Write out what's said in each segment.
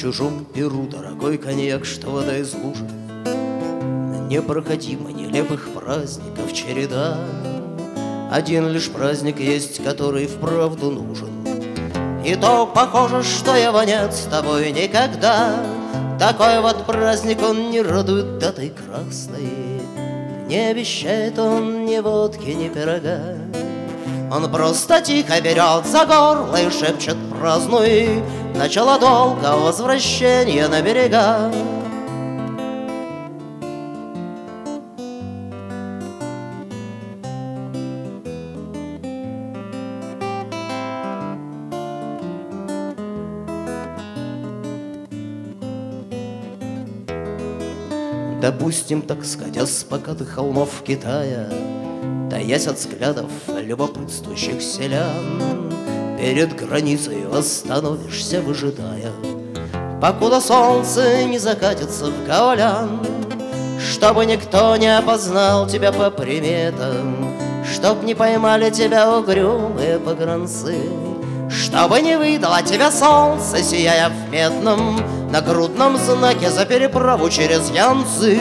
чужом Перу дорогой коньяк, что вода из лужи. Непроходимо нелепых праздников череда. Один лишь праздник есть, который вправду нужен. И то похоже, что его нет с тобой никогда. Такой вот праздник, он не радует датой красной. Не обещает он ни водки, ни пирога. Он просто тихо берет за горло и шепчет: празднуй начало долгого возвращения на берега. Допустим, так сходя с покатых холмов Китая, таясь от взглядов любопытствующих селян, перед границей остановишься, выжидая, покуда солнце не закатится в Гаолян, чтобы никто не опознал тебя по приметам, чтоб не поймали тебя угрюмые погранцы, чтобы не выдало тебя солнце, сияя в медном нагрудном знаке за переправу через Янцзы.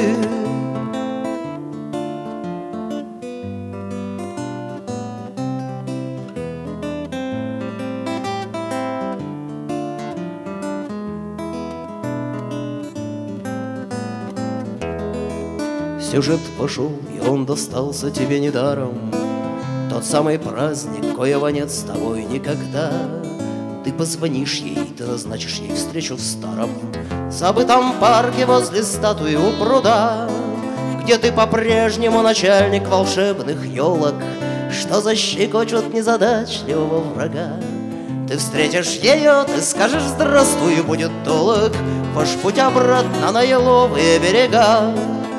Сюжет пошел, и он достался тебе недаром. Тот самый праздник, коего нет с тобой никогда. Ты позвонишь ей, ты назначишь ей встречу в старом забытом парке возле статуи у пруда, где ты по-прежнему начальник волшебных елок, что защекочут незадачливого врага. Ты встретишь ее, ты скажешь здравствуй, и будет долг ваш путь обратно на еловые берега.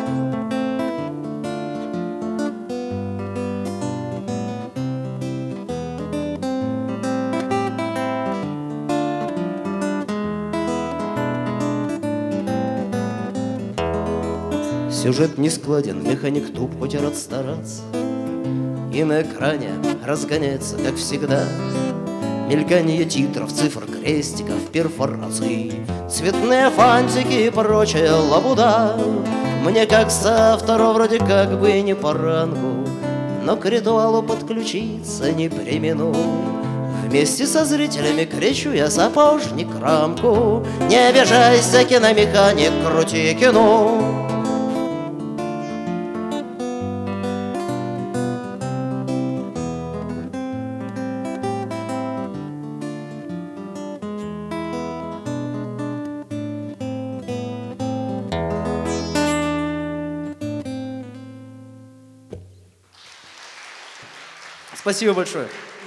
Сюжет не складен, механик туп, хоть и рад стараться, и на экране разгоняется, как всегда, мелькание титров, цифр, крестиков, перфораций, цветные фантики и прочая лабуда. Мне как соавтору вроде как бы и не по рангу, но к ритуалу подключиться не премину. Вместе со зрителями кричу я: сапожник, рамку, не обижайся, киномеханик, крути кино. Спасибо большое.